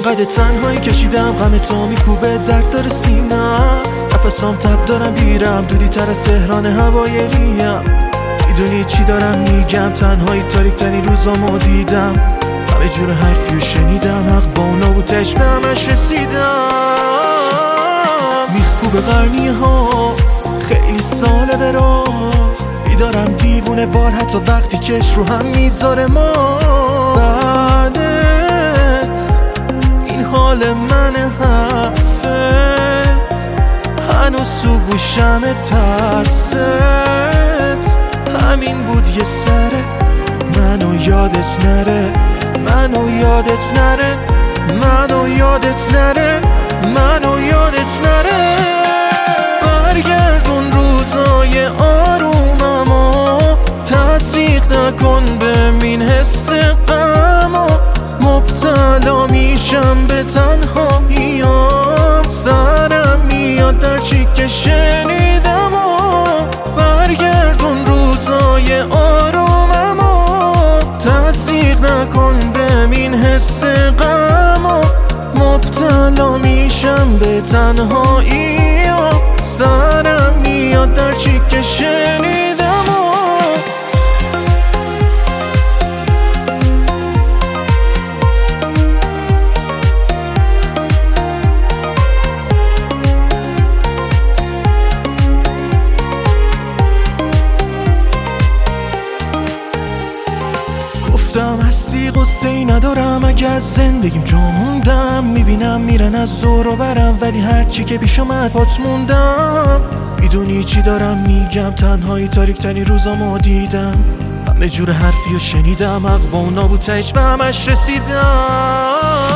انقدر تنهایی کشیدم غم تو میکوبه درد داره سینم نفسام تب دارم بیرم دودی تر از تهران هوای ریم میدونی چی دارم میگم تنهایی تاریک ترین روزامو دیدم همه جور حرفیو شنیدم حق با اونا بود به همش رسیدم میخکوبه قرنی ها خیلی ساله به راه بیدارم دیوونه وار حتی وقتی چش رو هم میذاره ما بعدت این حال من حرفت هنوز تو گوشم ترست همین بود یه سره منو یادت نره منو یادت نره منو یادت نره منو یادت نره برگردون روزای آروممو تزریق نکن ببین حس غمو مبتلا میشم به تنهاییام سرم میاد در چی که شنیدم برگردون روزای آروممو تزریق نکن ببین حس غمو مبتلا میشم به تنهاییام سرم میاد در چی که شنیدم گفتم هستی قصه‌ای ندارم اگه از زندگیم جا موندم میبینم میرن از دور و برم ولی هرچی که پیش اومد پات موندم میدونی چی دارم میگم تنهایی تاریک ترین روزامو دیدم همه جور حرفیو شنیدم حق با اونا بود به همش رسیدم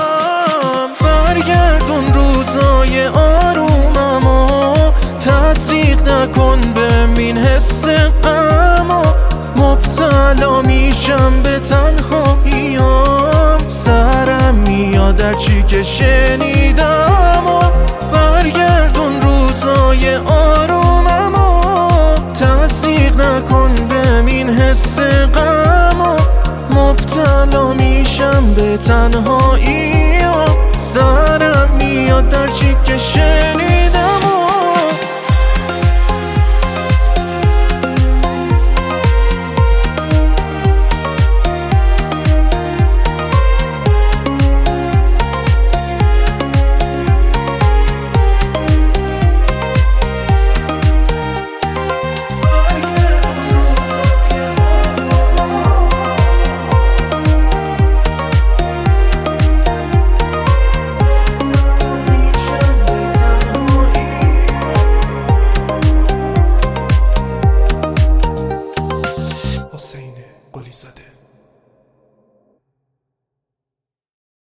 برگردون روزای آروممو تزریق نکن ببین حس غمو مبتلا میشم به تنهاییام سرم میاد در چی که شنیدم برگردون روزای آروممو تزریق نکن ببین حس غمو مبتلا میشم به تنهاییام سرم میاد در چی که شنیدم